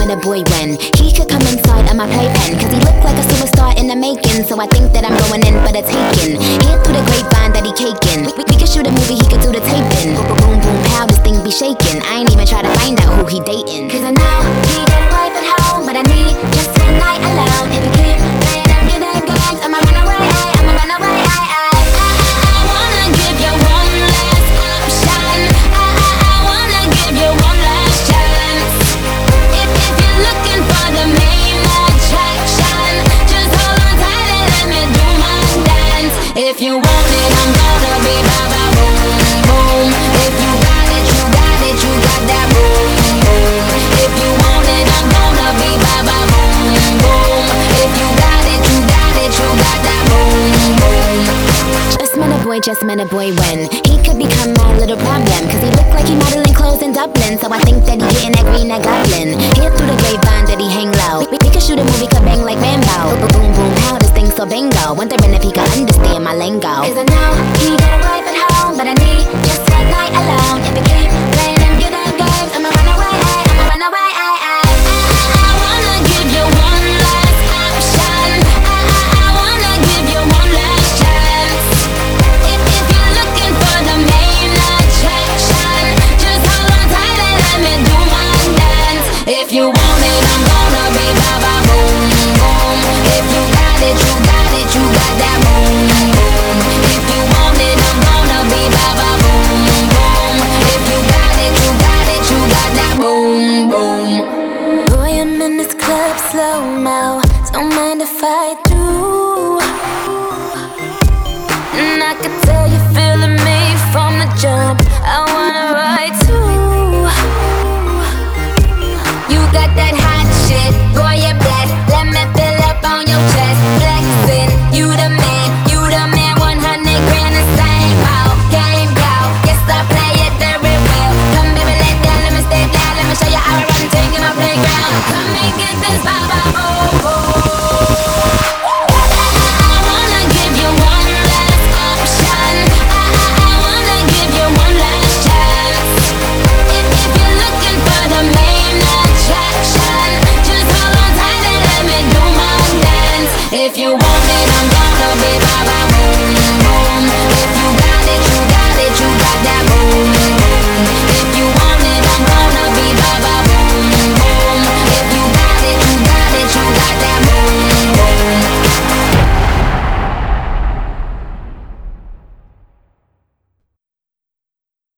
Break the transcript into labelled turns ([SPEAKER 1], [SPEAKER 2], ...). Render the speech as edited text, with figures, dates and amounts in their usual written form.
[SPEAKER 1] met a boy when he could come inside of my playpen, cause he looked like a superstar in the making. So I think that I'm going in for the taking. Hear through the grapevine that he caking. We could shoot a movie, he could do the taping. Boom, boom, pow, this thing be shaking. I ain't even try to find out who he dating, cause I know he got a wife at home, but I need just one night alone. If he keep playing them good games, I'ma run away, I'ma run away. I wanna give you one last option. I wanna give you one last chance. If you're looking for the main attraction, just hold on tight and let me do my dance. If you want it, I'm gonna be ba ba boom boom. If you got it, you got it, you got that boom boom. If you want it, I'm gonna be ba ba boom boom. If you got it, you got it, you got that boom boom. Just met a boy when he could become my little problem, cause he looked like he modeling clothes in Dublin. So I think that he getting that green, that goblin. Hear through the grapevine that he hang low. We could shoot a movie, could bang like Rambo. Boom, boom, pow, this thing so bingo. Wondering if he could understand my lingo, cause I know he got a wife at home, but I need just one night alone. If he keep playing them good games, I'ma run away, I'ma run away. I wanna give you one last option. I wanna give you one last chance. If you're looking for the main attraction, just hold on tight and let me do my dance. If you want it, I'm gonna be ba ba boom boom. If you got it, you got it, you got that boom boom. If you want it, I'm gonna be ba ba boom boom. If you got it, you got it, you got that boom boom. Boy, I'm in this club slow-mo, don't mind if I do. And I could